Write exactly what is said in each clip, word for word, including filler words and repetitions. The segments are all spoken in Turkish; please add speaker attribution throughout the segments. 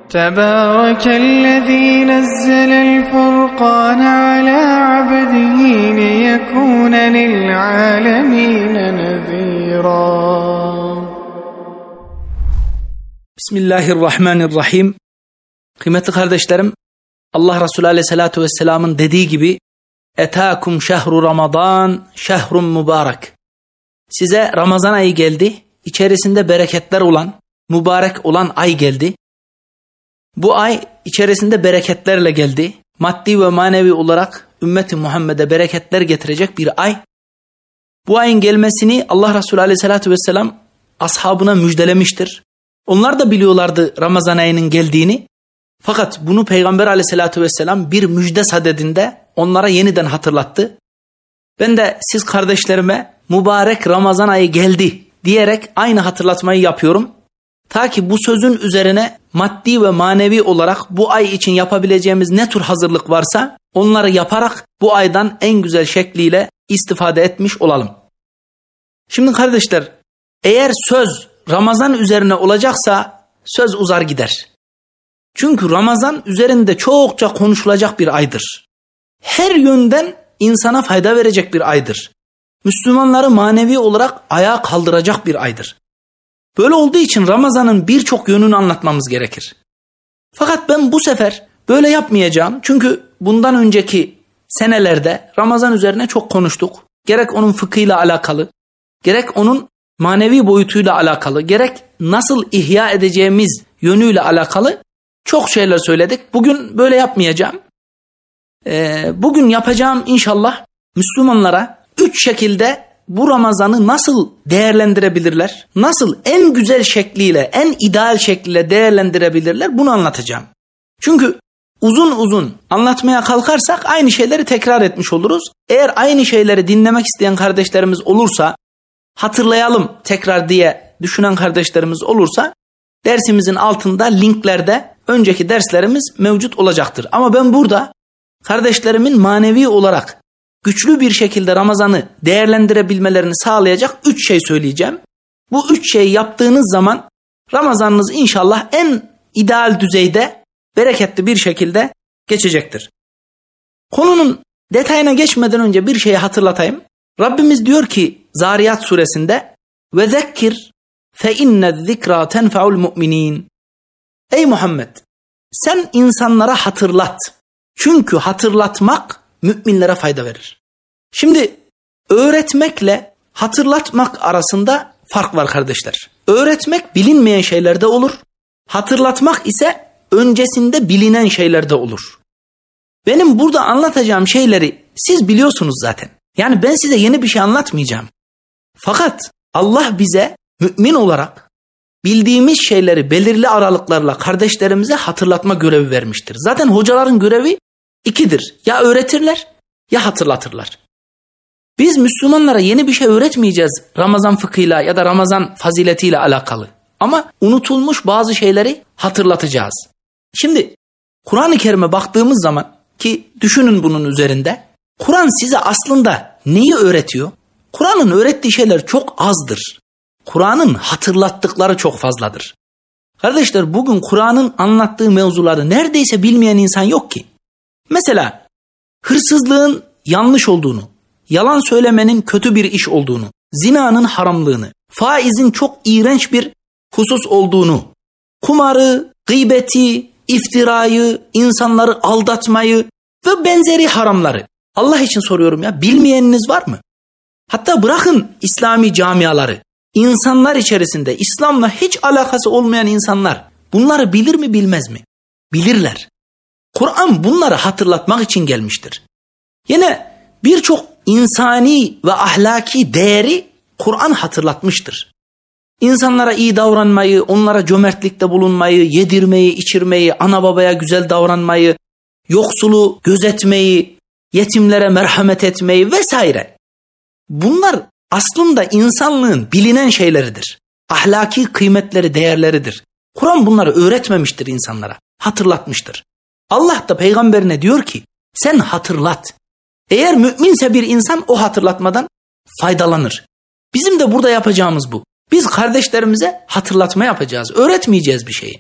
Speaker 1: Tebârekellezî nezzelel furqâne alâ abdihi liyekûne lil'âlemîne nezîrâ.
Speaker 2: Bismillahirrahmanirrahim. Kıymetli kardeşlerim, Allah Resulü Aleyhisselatü Vesselam'ın dediği gibi etâkum şehru Ramazan şehrun mübarek. Size Ramazan ayı geldi, içerisinde bereketler olan, mübarek olan ay geldi. Bu ay içerisinde bereketlerle geldi. Maddi ve manevi olarak ümmeti Muhammed'e bereketler getirecek bir ay. Bu ayın gelmesini Allah Resulü Aleyhisselatü Vesselam ashabına müjdelemiştir. Onlar da biliyorlardı Ramazan ayının geldiğini. Fakat bunu Peygamber Aleyhisselatü Vesselam bir müjde sadedinde onlara yeniden hatırlattı. Ben de siz kardeşlerime mübarek Ramazan ayı geldi diyerek aynı hatırlatmayı yapıyorum. Ta ki bu sözün üzerine maddi ve manevi olarak bu ay için yapabileceğimiz ne tür hazırlık varsa onları yaparak bu aydan en güzel şekliyle istifade etmiş olalım. Şimdi kardeşler, eğer söz Ramazan üzerine olacaksa söz uzar gider. Çünkü Ramazan üzerinde çokça konuşulacak bir aydır. Her yönden insana fayda verecek bir aydır. Müslümanları manevi olarak ayağa kaldıracak bir aydır. Böyle olduğu için Ramazan'ın birçok yönünü anlatmamız gerekir. Fakat ben bu sefer böyle yapmayacağım. Çünkü bundan önceki senelerde Ramazan üzerine çok konuştuk. Gerek onun fıkhıyla alakalı, gerek onun manevi boyutuyla alakalı, gerek nasıl ihya edeceğimiz yönüyle alakalı çok şeyler söyledik. Bugün böyle yapmayacağım. Ee, bugün yapacağım inşallah Müslümanlara üç şekilde bu Ramazan'ı nasıl değerlendirebilirler, nasıl en güzel şekliyle, en ideal şekliyle değerlendirebilirler, bunu anlatacağım. Çünkü uzun uzun anlatmaya kalkarsak aynı şeyleri tekrar etmiş oluruz. Eğer aynı şeyleri dinlemek isteyen kardeşlerimiz olursa, hatırlayalım tekrar diye düşünen kardeşlerimiz olursa, dersimizin altında linklerde önceki derslerimiz mevcut olacaktır. Ama ben burada kardeşlerimin manevi olarak güçlü bir şekilde Ramazan'ı değerlendirebilmelerini sağlayacak üç şey söyleyeceğim. Bu üç şeyi yaptığınız zaman Ramazanınız inşallah en ideal düzeyde, bereketli bir şekilde geçecektir. Konunun detayına geçmeden önce bir şeyi hatırlatayım. Rabbimiz diyor ki Zariyat suresinde ve zekkir fe inne zikra tenfa'ul mu'minin. Ey Muhammed, sen insanlara hatırlat. Çünkü hatırlatmak müminlere fayda verir. Şimdi öğretmekle hatırlatmak arasında fark var kardeşler. Öğretmek bilinmeyen şeylerde olur. Hatırlatmak ise öncesinde bilinen şeylerde olur. Benim burada anlatacağım şeyleri siz biliyorsunuz zaten. Yani ben size yeni bir şey anlatmayacağım. Fakat Allah bize mümin olarak bildiğimiz şeyleri belirli aralıklarla kardeşlerimize hatırlatma görevi vermiştir. Zaten hocaların görevi İkidir. Ya öğretirler ya hatırlatırlar. Biz Müslümanlara yeni bir şey öğretmeyeceğiz Ramazan fıkhıyla ya da Ramazan faziletiyle alakalı. Ama unutulmuş bazı şeyleri hatırlatacağız. Şimdi Kur'an-ı Kerim'e baktığımız zaman ki düşünün bunun üzerinde. Kur'an size aslında neyi öğretiyor? Kur'an'ın öğrettiği şeyler çok azdır. Kur'an'ın hatırlattıkları çok fazladır. Kardeşler, bugün Kur'an'ın anlattığı mevzuları neredeyse bilmeyen insan yok ki. Mesela hırsızlığın yanlış olduğunu, yalan söylemenin kötü bir iş olduğunu, zinanın haramlığını, faizin çok iğrenç bir husus olduğunu, kumarı, gıybeti, iftirayı, insanları aldatmayı ve benzeri haramları. Allah için soruyorum ya, bilmeyeniniz var mı? Hatta bırakın İslami camiaları, insanlar içerisinde İslam'la hiç alakası olmayan insanlar bunları bilir mi bilmez mi? Bilirler. Kur'an bunları hatırlatmak için gelmiştir. Yine birçok insani ve ahlaki değeri Kur'an hatırlatmıştır. İnsanlara iyi davranmayı, onlara cömertlikte bulunmayı, yedirmeyi, içirmeyi, ana babaya güzel davranmayı, yoksulu gözetmeyi, yetimlere merhamet etmeyi vesaire. Bunlar aslında insanlığın bilinen şeyleridir. Ahlaki kıymetleri, değerleridir. Kur'an bunları öğretmemiştir insanlara, hatırlatmıştır. Allah da peygamberine diyor ki sen hatırlat. Eğer müminse bir insan o hatırlatmadan faydalanır. Bizim de burada yapacağımız bu. Biz kardeşlerimize hatırlatma yapacağız. Öğretmeyeceğiz bir şeyi.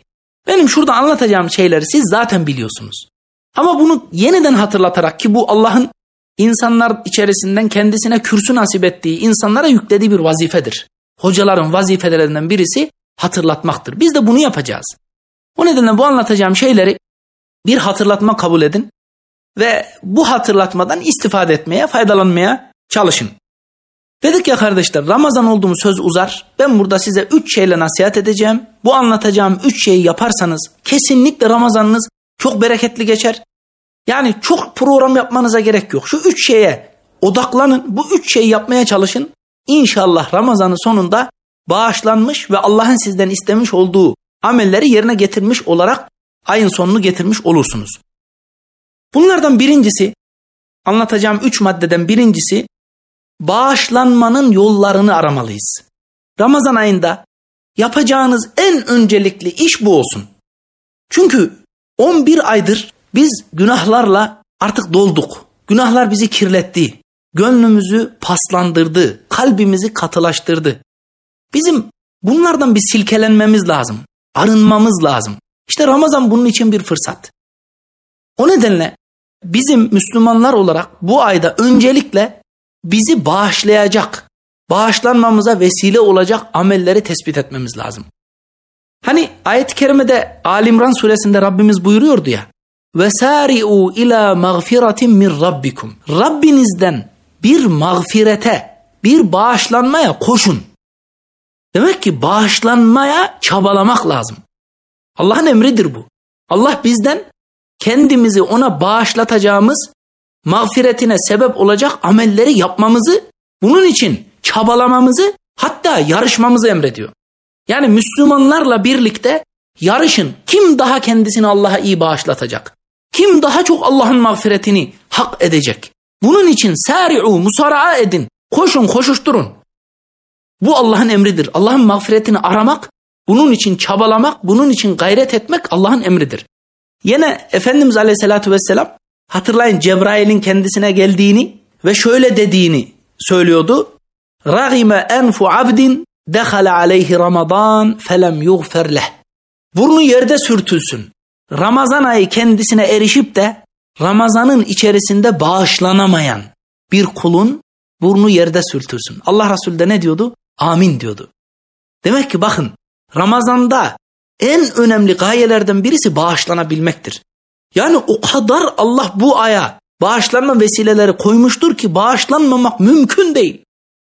Speaker 2: Benim şurada anlatacağım şeyleri siz zaten biliyorsunuz. Ama bunu yeniden hatırlatarak, ki bu Allah'ın insanlar içerisinden kendisine kürsü nasip ettiği, insanlara yüklediği bir vazifedir. Hocaların vazifelerinden birisi hatırlatmaktır. Biz de bunu yapacağız. O nedenle bu anlatacağım şeyleri bir hatırlatma kabul edin ve bu hatırlatmadan istifade etmeye, faydalanmaya çalışın. Dedik ya kardeşler, Ramazan oldu mu söz uzar. Ben burada size üç şeyle nasihat edeceğim. Bu anlatacağım üç şeyi yaparsanız kesinlikle Ramazanınız çok bereketli geçer. Yani çok program yapmanıza gerek yok. Şu üç şeye odaklanın. Bu üç şeyi yapmaya çalışın. İnşallah Ramazan'ın sonunda bağışlanmış ve Allah'ın sizden istemiş olduğu amelleri yerine getirmiş olarak ayın sonunu getirmiş olursunuz. Bunlardan birincisi, anlatacağım üç maddeden birincisi, bağışlanmanın yollarını aramalıyız. Ramazan ayında yapacağınız en öncelikli iş bu olsun. Çünkü on bir aydır biz günahlarla artık dolduk. Günahlar bizi kirletti. Gönlümüzü paslandırdı. Kalbimizi katılaştırdı. Bizim bunlardan bir silkelenmemiz lazım. Arınmamız lazım. İşte Ramazan bunun için bir fırsat. O nedenle bizim Müslümanlar olarak bu ayda öncelikle bizi bağışlayacak, bağışlanmamıza vesile olacak amelleri tespit etmemiz lazım. Hani ayet-i kerimede Ali İmran suresinde Rabbimiz buyuruyordu ya, وَسَارِعُوا اِلَى مَغْفِرَةٍ مِنْ رَبِّكُمْ Rabbinizden bir mağfirete, bir bağışlanmaya koşun. Demek ki bağışlanmaya çabalamak lazım. Allah'ın emridir bu. Allah bizden kendimizi ona bağışlatacağımız, mağfiretine sebep olacak amelleri yapmamızı, bunun için çabalamamızı, hatta yarışmamızı emrediyor. Yani Müslümanlarla birlikte yarışın. Kim daha kendisini Allah'a iyi bağışlatacak? Kim daha çok Allah'ın mağfiretini hak edecek? Bunun için sari'u, musara'a edin. Koşun, koşuşturun. Bu Allah'ın emridir. Allah'ın mağfiretini aramak, bunun için çabalamak, bunun için gayret etmek Allah'ın emridir. Yine Efendimiz Aleyhisselatü Vesselam, hatırlayın, Cebrail'in kendisine geldiğini ve şöyle dediğini söylüyordu. Ragime enfu abdin dehale aleyhi Ramazan felem yuğfer leh. Burnu yerde sürtülsün. Ramazan ayı kendisine erişip de Ramazan'ın içerisinde bağışlanamayan bir kulun burnu yerde sürtülsün. Allah Resulü de ne diyordu? Amin diyordu. Demek ki bakın, Ramazan'da en önemli gayelerden birisi bağışlanabilmektir. Yani o kadar Allah bu aya bağışlanma vesileleri koymuştur ki bağışlanmamak mümkün değil.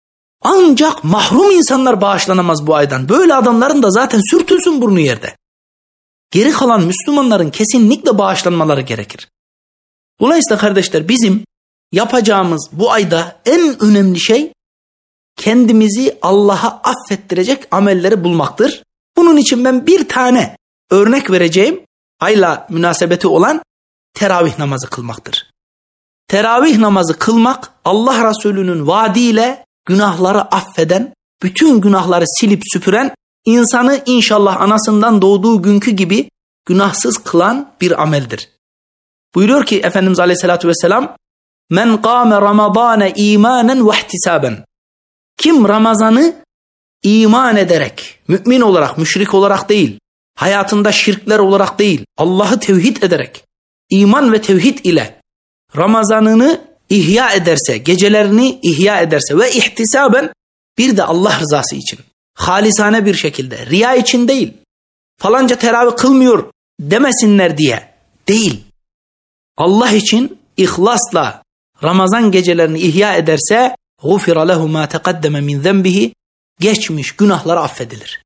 Speaker 2: Ancak mahrum insanlar bağışlanamaz bu aydan. Böyle adamların da zaten sürtülsün burnu yerde. Geri kalan Müslümanların kesinlikle bağışlanmaları gerekir. Dolayısıyla kardeşler, bizim yapacağımız bu ayda en önemli şey kendimizi Allah'a affettirecek amelleri bulmaktır. Bunun için ben bir tane örnek vereceğim, ayla münasebeti olan teravih namazı kılmaktır. Teravih namazı kılmak, Allah Resulü'nün vaadiyle günahları affeden, bütün günahları silip süpüren, insanı inşallah anasından doğduğu günkü gibi günahsız kılan bir ameldir. Buyuruyor ki Efendimiz Aleyhisselatü Vesselam, men kâme ramadâne îmânen ve ihtisâben. Kim Ramazan'ı iman ederek, mümin olarak, müşrik olarak değil, hayatında şirkler olarak değil, Allah'ı tevhid ederek, iman ve tevhid ile Ramazan'ını ihya ederse, gecelerini ihya ederse ve ihtisaben, bir de Allah rızası için, halisane bir şekilde, riya için değil, falanca teravih kılmıyor demesinler diye değil, Allah için ihlasla Ramazan gecelerini ihya ederse, غُفِرَ لَهُ مَا تَقَدَّمَ مِنْ ذَنْبِهِ, geçmiş günahları affedilir.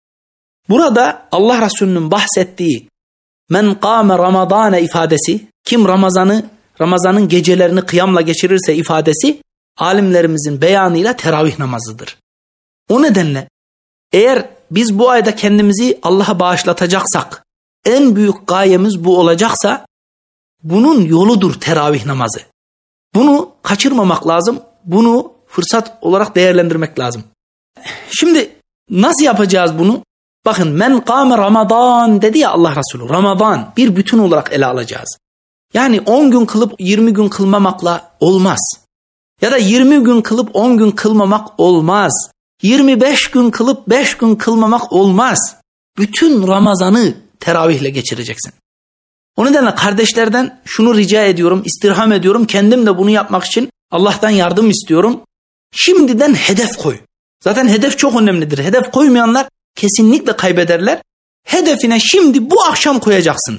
Speaker 2: Burada Allah Resulü'nün bahsettiği men kâme Ramazâne ifadesi, kim Ramazan'ı, Ramazan'ın gecelerini kıyamla geçirirse ifadesi, alimlerimizin beyanıyla teravih namazıdır. O nedenle eğer biz bu ayda kendimizi Allah'a bağışlatacaksak, en büyük gayemiz bu olacaksa, bunun yoludur teravih namazı. Bunu kaçırmamak lazım, bunu fırsat olarak değerlendirmek lazım. Şimdi nasıl yapacağız bunu? Bakın, men kâme Ramazan dedi ya Allah Resulü. Ramazan bir bütün olarak ele alacağız. Yani on gün kılıp yirmi gün kılmamakla olmaz. Ya da yirmi gün kılıp on gün kılmamak olmaz. yirmi beş gün kılıp beş gün kılmamak olmaz. Bütün Ramazan'ı teravihle geçireceksin. O nedenle kardeşlerden şunu rica ediyorum, istirham ediyorum. Kendim de bunu yapmak için Allah'tan yardım istiyorum. Şimdiden hedef koy. Zaten hedef çok önemlidir. Hedef koymayanlar kesinlikle kaybederler. Hedefine şimdi bu akşam koyacaksın.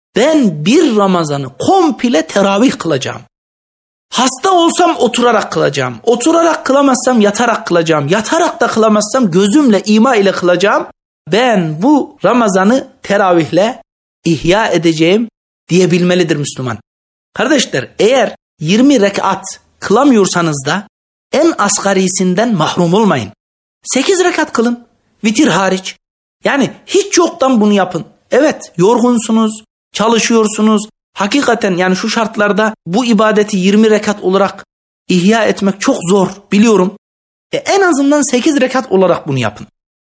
Speaker 2: Ben bir Ramazan'ı komple teravih kılacağım. Hasta olsam oturarak kılacağım. Oturarak kılamazsam yatarak kılacağım. Yatarak da kılamazsam gözümle, ima ile kılacağım. Ben bu Ramazan'ı teravihle ihya edeceğim diyebilmelidir Müslüman. Kardeşler, eğer yirmi rekat kılamıyorsanız da en asgarisinden mahrum olmayın. sekiz rekat kılın, vitir hariç. Yani hiç yoktan bunu yapın. Evet, yorgunsunuz, çalışıyorsunuz. Hakikaten yani şu şartlarda bu ibadeti yirmi rekat olarak ihya etmek çok zor, biliyorum. E en azından sekiz rekat olarak bunu yapın.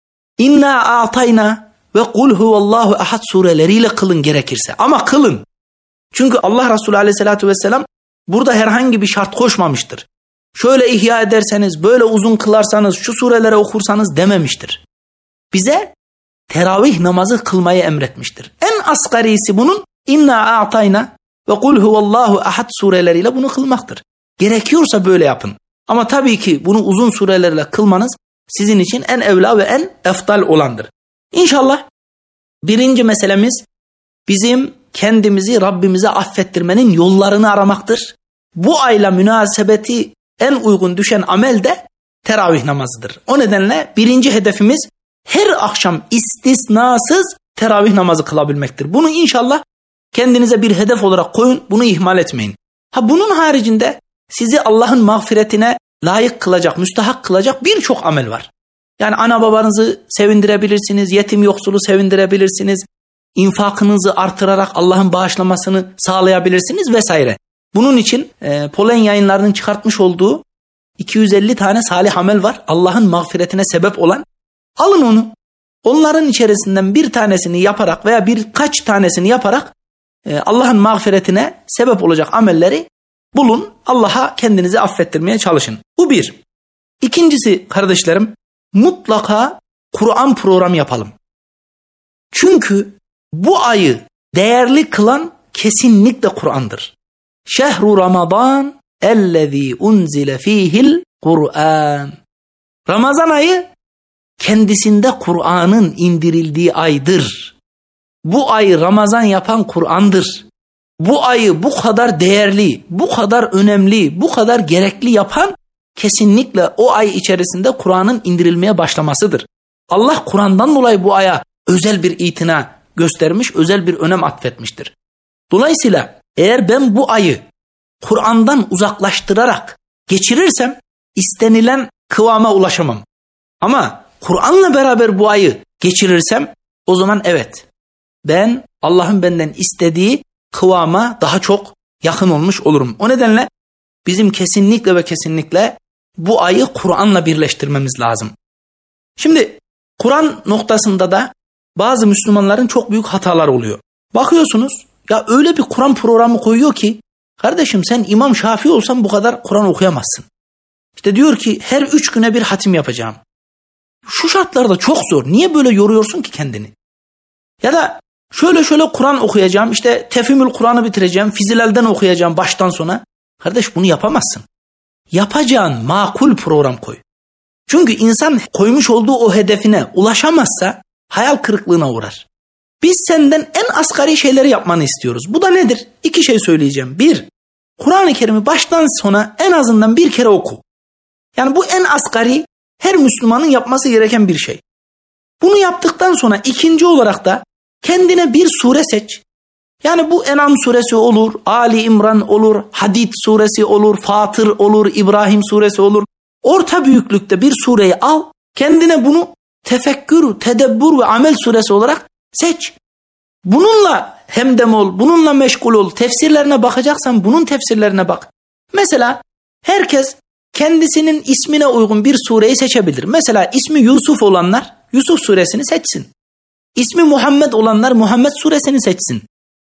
Speaker 2: İnna a'tayna ve kul huvallahu ahad sureleriyle kılın gerekirse. Ama kılın. Çünkü Allah Resulü aleyhissalatü vesselam burada herhangi bir şart koşmamıştır. Şöyle ihya ederseniz, böyle uzun kılarsanız, şu surelere okursanız dememiştir. Bize teravih namazı kılmayı emretmiştir. En asgarisi bunun İnna a'tayna ve kul huvallahu ahad sureleriyle bunu kılmaktır. Gerekiyorsa böyle yapın. Ama tabii ki bunu uzun surelerle kılmanız sizin için en evla ve en efdal olandır. İnşallah birinci meselemiz bizim kendimizi Rabbimize affettirmenin yollarını aramaktır. Bu ayla münasebeti en uygun düşen amel de teravih namazıdır. O nedenle birinci hedefimiz her akşam istisnasız teravih namazı kılabilmektir. Bunu inşallah kendinize bir hedef olarak koyun, bunu ihmal etmeyin. Ha bunun haricinde sizi Allah'ın mağfiretine layık kılacak, müstahak kılacak birçok amel var. Yani ana babanızı sevindirebilirsiniz, yetim yoksulu sevindirebilirsiniz, infakınızı artırarak Allah'ın bağışlamasını sağlayabilirsiniz vesaire. Bunun için e, Polen Yayınları'nın çıkartmış olduğu iki yüz elli tane salih amel var. Allah'ın mağfiretine sebep olan. Alın onu. Onların içerisinden bir tanesini yaparak veya birkaç tanesini yaparak e, Allah'ın mağfiretine sebep olacak amelleri bulun. Allah'a kendinizi affettirmeye çalışın. Bu bir. İkincisi kardeşlerim, mutlaka Kur'an programı yapalım. Çünkü bu ayı değerli kılan kesinlikle Kur'an'dır. Şehru Ramazan ellezî unzile fîhil Kur'an. Ramazan ayı kendisinde Kur'an'ın indirildiği aydır. Bu ayı Ramazan yapan Kur'an'dır. Bu ayı bu kadar değerli, bu kadar önemli, bu kadar gerekli yapan kesinlikle o ay içerisinde Kur'an'ın indirilmeye başlamasıdır. Allah Kur'an'dan dolayı bu aya özel bir itina göstermiş, özel bir önem atfetmiştir. Dolayısıyla eğer ben bu ayı Kur'an'dan uzaklaştırarak geçirirsem istenilen kıvama ulaşamam. Ama Kur'an'la beraber bu ayı geçirirsem o zaman evet, ben Allah'ın benden istediği kıvama daha çok yakın olmuş olurum. O nedenle bizim kesinlikle ve kesinlikle bu ayı Kur'an'la birleştirmemiz lazım. Şimdi Kur'an noktasında da bazı Müslümanların çok büyük hatalar oluyor. Bakıyorsunuz ya öyle bir Kur'an programı koyuyor ki kardeşim sen İmam Şafii olsan bu kadar Kur'an okuyamazsın. İşte diyor ki her üç güne bir hatim yapacağım. Şu şartlarda çok zor. Niye böyle yoruyorsun ki kendini? Ya da şöyle şöyle Kur'an okuyacağım. İşte Tefhimül Kur'an'ı bitireceğim. Fizilal'den okuyacağım baştan sona. Kardeş bunu yapamazsın. Yapacağın makul program koy. Çünkü insan koymuş olduğu o hedefine ulaşamazsa hayal kırıklığına uğrar. Biz senden en asgari şeyleri yapmanı istiyoruz. Bu da nedir? İki şey söyleyeceğim. Bir, Kur'an-ı Kerim'i baştan sona en azından bir kere oku. Yani bu en asgari her Müslümanın yapması gereken bir şey. Bunu yaptıktan sonra ikinci olarak da kendine bir sure seç. Yani bu En'am suresi olur, Ali İmran olur, Hadid suresi olur, Fatır olur, İbrahim suresi olur. Orta büyüklükte bir sureyi al, kendine bunu tefekkür, tedebbür ve amel suresi olarak seç. Bununla hemdem ol, bununla meşgul ol. Tefsirlerine bakacaksan bunun tefsirlerine bak. Mesela herkes kendisinin ismine uygun bir sureyi seçebilir. Mesela ismi Yusuf olanlar Yusuf suresini seçsin. İsmi Muhammed olanlar Muhammed suresini seçsin.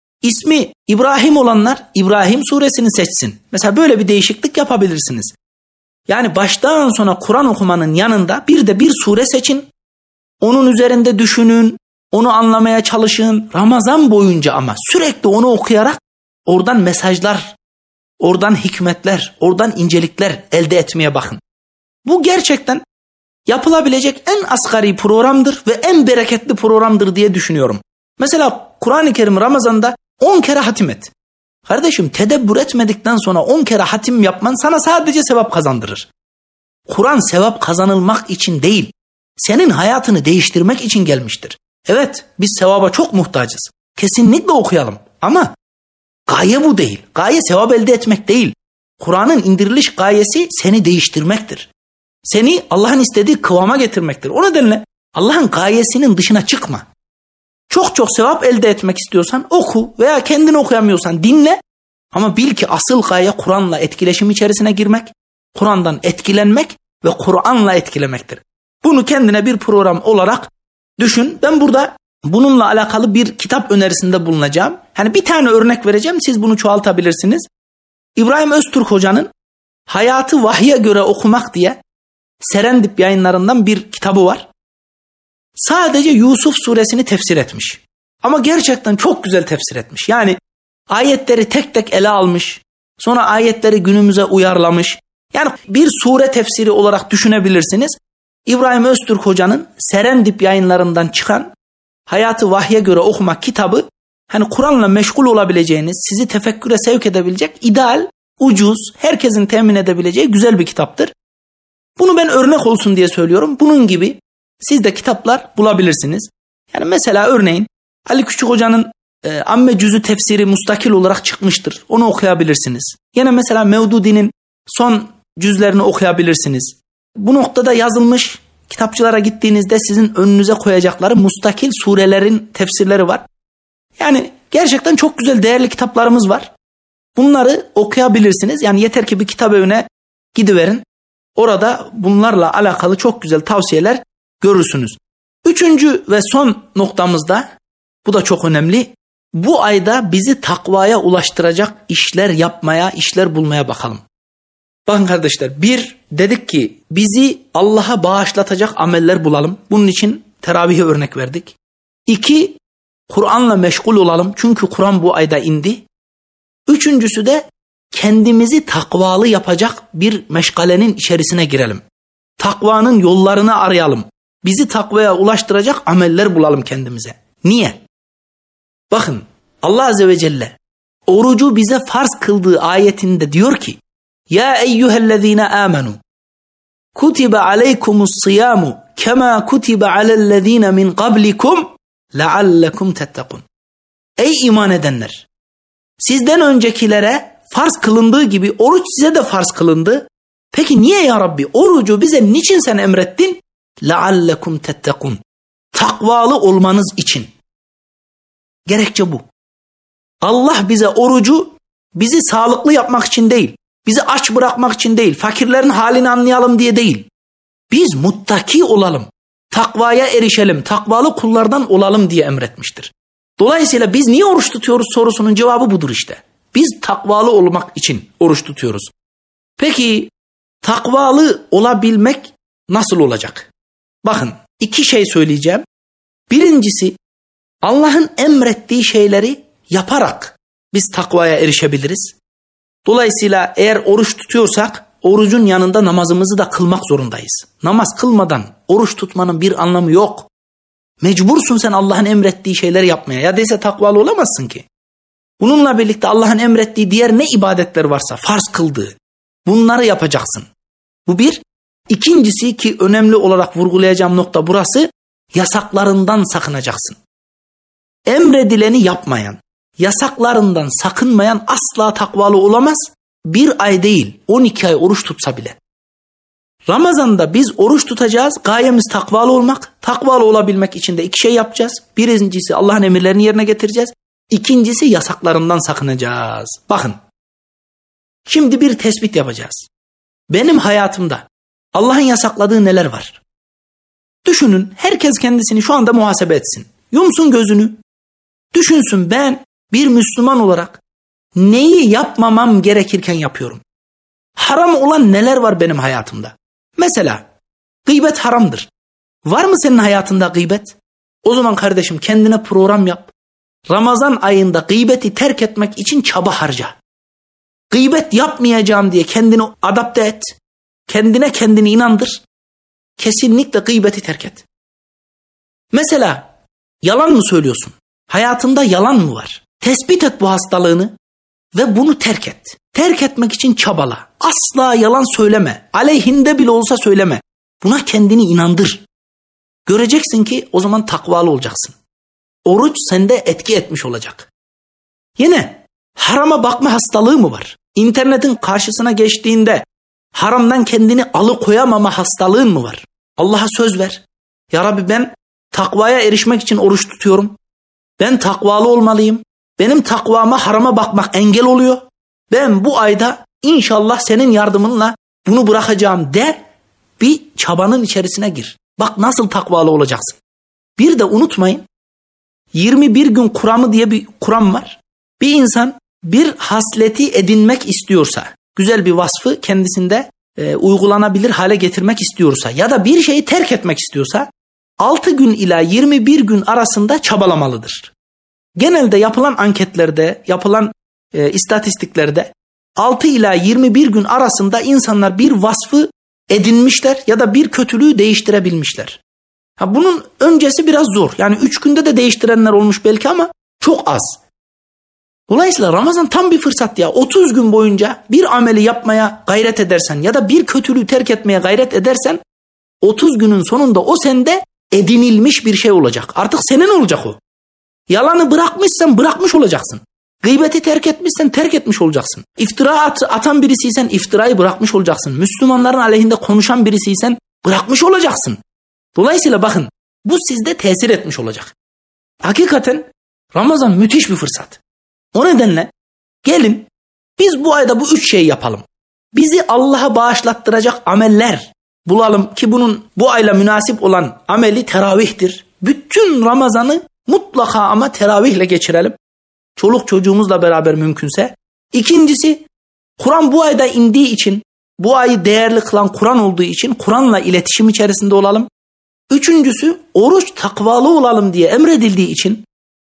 Speaker 2: İsmi İbrahim olanlar İbrahim suresini seçsin. Mesela böyle bir değişiklik yapabilirsiniz. Yani baştan sona Kur'an okumanın yanında bir de bir sure seçin. Onun üzerinde düşünün, Onu anlamaya çalışın. Ramazan boyunca ama sürekli onu okuyarak oradan mesajlar, oradan hikmetler, oradan incelikler elde etmeye bakın. Bu gerçekten yapılabilecek en asgari programdır ve en bereketli programdır diye düşünüyorum. Mesela Kur'an-ı Kerim Ramazan'da on kere hatim et. Kardeşim, tedebbür etmedikten sonra on kere hatim yapman sana sadece sevap kazandırır. Kur'an sevap kazanılmak için değil, senin hayatını değiştirmek için gelmiştir. Evet, biz sevaba çok muhtacız. Kesinlikle okuyalım ama gaye bu değil. Gaye sevap elde etmek değil. Kur'an'ın indiriliş gayesi seni değiştirmektir. Seni Allah'ın istediği kıvama getirmektir. O nedenle Allah'ın gayesinin dışına çıkma. Çok çok sevap elde etmek istiyorsan oku veya kendin okuyamıyorsan dinle. Ama bil ki asıl gaye Kur'an'la etkileşim içerisine girmek, Kur'an'dan etkilenmek ve Kur'an'la etkilemektir. Bunu kendine bir program olarak düşün. Ben burada bununla alakalı bir kitap önerisinde bulunacağım. Hani bir tane örnek vereceğim, siz bunu çoğaltabilirsiniz. İbrahim Öztürk Hoca'nın Hayatı Vahye Göre Okumak diye Serendip yayınlarından bir kitabı var. Sadece Yusuf suresini tefsir etmiş. Ama gerçekten çok güzel tefsir etmiş. Yani ayetleri tek tek ele almış. Sonra ayetleri günümüze uyarlamış. Yani bir sure tefsiri olarak düşünebilirsiniz. İbrahim Öztürk Hoca'nın Serendip yayınlarından çıkan Hayatı Vahye Göre Okumak kitabı, hani Kur'an'la meşgul olabileceğiniz, sizi tefekküre sevk edebilecek, ideal, ucuz, herkesin temin edebileceği güzel bir kitaptır. Bunu ben örnek olsun diye söylüyorum. Bunun gibi siz de kitaplar bulabilirsiniz. Yani mesela örneğin Ali Küçük Hoca'nın e, Amme Cüzü tefsiri mustakil olarak çıkmıştır. Onu okuyabilirsiniz. Yine mesela Mevdudi'nin son cüzlerini okuyabilirsiniz. Bu noktada yazılmış, kitapçılara gittiğinizde sizin önünüze koyacakları mustakil surelerin tefsirleri var. Yani gerçekten çok güzel, değerli kitaplarımız var. Bunları okuyabilirsiniz. Yani yeter ki bir kitap evine gidiverin. Orada bunlarla alakalı çok güzel tavsiyeler görürsünüz. Üçüncü ve son noktamızda, bu da çok önemli. Bu ayda bizi takvaya ulaştıracak işler yapmaya, işler bulmaya bakalım. Bakın kardeşler, bir, dedik ki bizi Allah'a bağışlatacak ameller bulalım. Bunun için teravihe örnek verdik. İki, Kur'an'la meşgul olalım. Çünkü Kur'an bu ayda indi. Üçüncüsü de kendimizi takvalı yapacak bir meşgalenin içerisine girelim. Takvanın yollarını arayalım. Bizi takvaya ulaştıracak ameller bulalım kendimize. Niye? Bakın, Allah Azze ve Celle orucu bize farz kıldığı ayetinde diyor ki: Ya eyyühellezine amenu kutibe aleykumus siyamu kema kutibe alellezine min qablikum leallekum tettekun. Ey iman edenler! Sizden öncekilere farz kılındığı gibi oruç size de farz kılındı. Peki niye ya Rabbi? Orucu bize niçin sen emrettin? leallekum tettekun. Takvalı olmanız için. Gerekçe bu. Allah bize orucu bizi sağlıklı yapmak için değil, bizi aç bırakmak için değil, fakirlerin halini anlayalım diye değil. Biz muttaki olalım, takvaya erişelim, takvalı kullardan olalım diye emretmiştir. Dolayısıyla biz niye oruç tutuyoruz sorusunun cevabı budur işte. Biz takvalı olmak için oruç tutuyoruz. Peki takvalı olabilmek nasıl olacak? Bakın, iki şey söyleyeceğim. Birincisi, Allah'ın emrettiği şeyleri yaparak biz takvaya erişebiliriz. Dolayısıyla eğer oruç tutuyorsak orucun yanında namazımızı da kılmak zorundayız. Namaz kılmadan oruç tutmanın bir anlamı yok. Mecbursun sen Allah'ın emrettiği şeyleri yapmaya. Ya değilse takvalı olamazsın ki. Bununla birlikte Allah'ın emrettiği diğer ne ibadetler varsa farz kıldığı, bunları yapacaksın. Bu bir. İkincisi, ki önemli olarak vurgulayacağım nokta burası, yasaklarından sakınacaksın. Emredileni yapmayan, yasaklarından sakınmayan asla takvalı olamaz. Bir ay değil, on iki ay oruç tutsa bile. Ramazan'da biz oruç tutacağız, gayemiz takvalı olmak. Takvalı olabilmek için de iki şey yapacağız. Birincisi Allah'ın emirlerini yerine getireceğiz. İkincisi yasaklarından sakınacağız. Bakın, şimdi bir tespit yapacağız. Benim hayatımda Allah'ın yasakladığı neler var? Düşünün, herkes kendisini şu anda muhasebe etsin. Yumsun gözünü. Düşünsün, ben bir Müslüman olarak neyi yapmamam gerekirken yapıyorum? Haram olan neler var benim hayatımda? Mesela gıybet haramdır. Var mı senin hayatında gıybet? O zaman kardeşim kendine program yap. Ramazan ayında gıybeti terk etmek için çaba harca. Gıybet yapmayacağım diye kendini adapte et. Kendine kendini inandır. Kesinlikle gıybeti terk et. Mesela yalan mı söylüyorsun? Hayatında yalan mı var? Tespit et bu hastalığını ve bunu terk et. Terk etmek için çabala. Asla yalan söyleme. Aleyhinde bile olsa söyleme. Buna kendini inandır. Göreceksin ki o zaman takvalı olacaksın. Oruç sende etki etmiş olacak. Yine harama bakma hastalığı mı var? İnternetin karşısına geçtiğinde haramdan kendini alıkoyamama hastalığın mı var? Allah'a söz ver. Ya Rabbi ben takvaya erişmek için oruç tutuyorum. Ben takvalı olmalıyım. Benim takvama harama bakmak engel oluyor. Ben bu ayda inşallah senin yardımınla bunu bırakacağım de, bir çabanın içerisine gir. Bak nasıl takvalı olacaksın. Bir de unutmayın, yirmi bir gün kuramı diye bir kuram var. Bir insan bir hasleti edinmek istiyorsa, güzel bir vasfı kendisinde e, uygulanabilir hale getirmek istiyorsa ya da bir şeyi terk etmek istiyorsa altı gün ila yirmi bir gün arasında çabalamalıdır. Genelde yapılan anketlerde, yapılan e, istatistiklerde altı ila yirmi bir gün arasında insanlar bir vasfı edinmişler ya da bir kötülüğü değiştirebilmişler. Ha, bunun öncesi biraz zor. Yani üç günde de değiştirenler olmuş belki ama çok az. Dolayısıyla Ramazan tam bir fırsat ya. otuz gün boyunca bir ameli yapmaya gayret edersen ya da bir kötülüğü terk etmeye gayret edersen otuz günün sonunda o sende edinilmiş bir şey olacak. Artık senin olacak o. Yalanı bırakmışsan bırakmış olacaksın. Gıybeti terk etmişsen terk etmiş olacaksın. İftira at, atan birisiysen iftirayı bırakmış olacaksın. Müslümanların aleyhinde konuşan birisiysen bırakmış olacaksın. Dolayısıyla bakın bu sizde tesir etmiş olacak. Hakikaten Ramazan müthiş bir fırsat. O nedenle gelin biz bu ayda bu üç şeyi yapalım. Bizi Allah'a bağışlattıracak ameller bulalım ki bunun bu ayla münasip olan ameli teravihtir. Bütün Ramazan'ı mutlaka ama teravihle geçirelim. Çoluk çocuğumuzla beraber mümkünse. İkincisi, Kur'an bu ayda indiği için, bu ayı değerli kılan Kur'an olduğu için Kur'an'la iletişim içerisinde olalım. Üçüncüsü, oruç takvalı olalım diye emredildiği için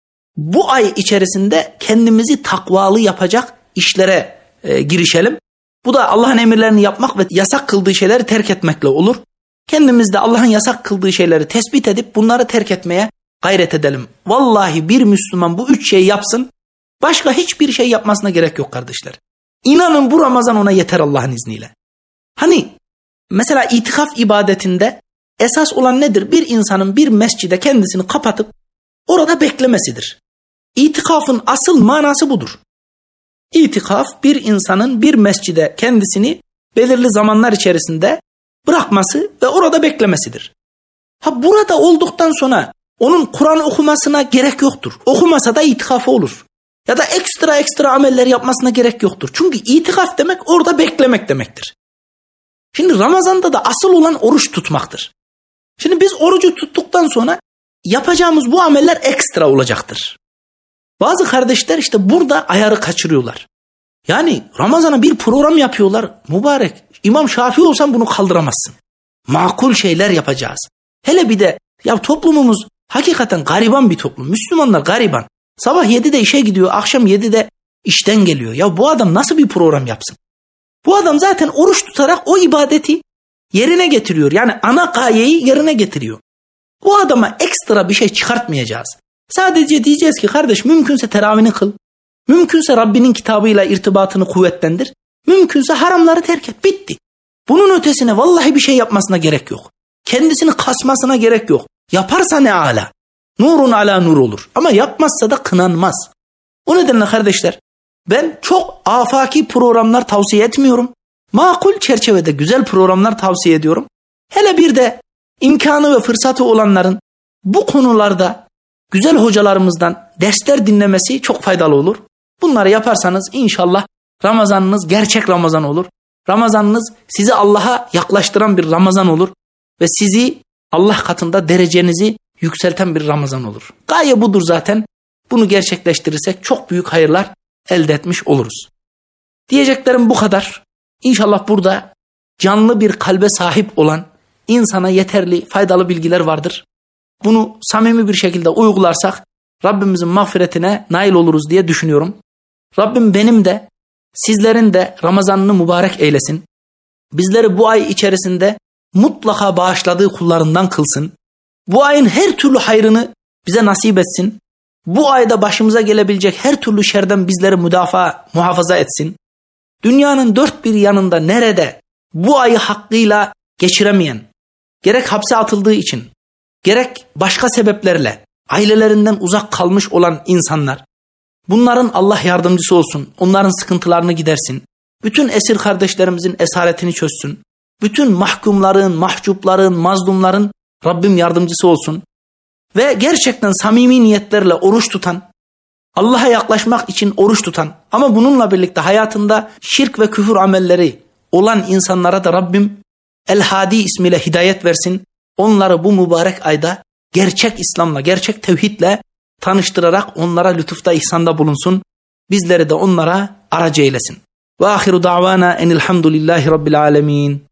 Speaker 2: bu ay içerisinde kendimizi takvalı yapacak işlere e, girişelim. Bu da Allah'ın emirlerini yapmak ve yasak kıldığı şeyleri terk etmekle olur. Kendimiz de Allah'ın yasak kıldığı şeyleri tespit edip bunları terk etmeye gayret edelim. Vallahi bir Müslüman bu üç şeyi yapsın, başka hiçbir şey yapmasına gerek yok kardeşler. İnanın bu Ramazan ona yeter Allah'ın izniyle. Hani mesela itikaf ibadetinde esas olan nedir? Bir insanın bir mescide kendisini kapatıp orada beklemesidir. İtikafın asıl manası budur. İtikaf bir insanın bir mescide kendisini belirli zamanlar içerisinde bırakması ve orada beklemesidir. Ha burada olduktan sonra onun Kur'an okumasına gerek yoktur. Okumasa da itikafı olur. Ya da ekstra ekstra ameller yapmasına gerek yoktur. Çünkü itikaf demek orada beklemek demektir. Şimdi Ramazan'da da asıl olan oruç tutmaktır. Şimdi biz orucu tuttuktan sonra yapacağımız bu ameller ekstra olacaktır. Bazı kardeşler işte burada ayarı kaçırıyorlar. Yani Ramazan'a bir program yapıyorlar. Mübarek. İmam Şafii olsan bunu kaldıramazsın. Makul şeyler yapacağız. Hele bir de ya toplumumuz hakikaten gariban bir toplum. Müslümanlar gariban. Sabah yedide işe gidiyor, akşam yedide işten geliyor. Ya bu adam nasıl bir program yapsın? Bu adam zaten oruç tutarak o ibadeti yerine getiriyor. Yani ana gayeyi yerine getiriyor. Bu adama ekstra bir şey çıkartmayacağız. Sadece diyeceğiz ki kardeş mümkünse teravihini kıl. Mümkünse Rabbinin kitabıyla irtibatını kuvvetlendir. Mümkünse haramları terk et. Bitti. Bunun ötesine vallahi bir şey yapmasına gerek yok. Kendisini kasmasına gerek yok. Yaparsa ne ala. Nurun ala nur olur. Ama yapmazsa da kınanmaz. O nedenle kardeşler ben çok afaki programlar tavsiye etmiyorum. Makul çerçevede güzel programlar tavsiye ediyorum. Hele bir de imkanı ve fırsatı olanların bu konularda güzel hocalarımızdan dersler dinlemesi çok faydalı olur. Bunları yaparsanız inşallah Ramazanınız gerçek Ramazan olur. Ramazanınız sizi Allah'a yaklaştıran bir Ramazan olur. Ve sizi Allah katında derecenizi yükselten bir Ramazan olur. Gaye budur zaten. Bunu gerçekleştirirsek çok büyük hayırlar elde etmiş oluruz. Diyeceklerim bu kadar. İnşallah burada canlı bir kalbe sahip olan insana yeterli faydalı bilgiler vardır. bunu samimi bir şekilde uygularsak Rabbimizin mağfiretine nail oluruz diye düşünüyorum. Rabbim benim de sizlerin de Ramazan'ını mübarek eylesin. Bizleri bu ay içerisinde mutlaka bağışladığı kullarından kılsın. Bu ayın her türlü hayrını bize nasip etsin. Bu ayda başımıza gelebilecek her türlü şerden bizleri müdafaa, muhafaza etsin. Dünyanın dört bir yanında nerede bu ayı hakkıyla geçiremeyen, gerek hapse atıldığı için, gerek başka sebeplerle ailelerinden uzak kalmış olan insanlar, bunların Allah yardımcısı olsun, onların sıkıntılarını gidersin. Bütün esir kardeşlerimizin esaretini çözsün. Bütün mahkumların, mahcupların, mazlumların Rabbim yardımcısı olsun. Ve gerçekten samimi niyetlerle oruç tutan, Allah'a yaklaşmak için oruç tutan ama bununla birlikte hayatında şirk ve küfür amelleri olan insanlara da Rabbim El-Hadi ismiyle hidayet versin. Onları bu mübarek ayda gerçek İslam'la, gerçek tevhidle tanıştırarak onlara lütufta, ihsanda bulunsun. Bizleri de onlara aracı eylesin. Ve ahiru da'vana enilhamdülillahi rabbil alemin.